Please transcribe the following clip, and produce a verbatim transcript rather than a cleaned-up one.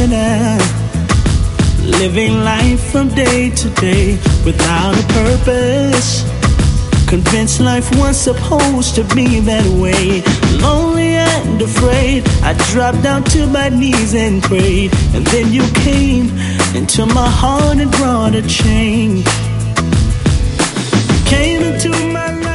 sinner, living life from day to day without a purpose. Convinced life was supposed to be that way. Lonely and afraid, I dropped down to my knees and prayed. And then you came into my heart and brought a change. Came into my life.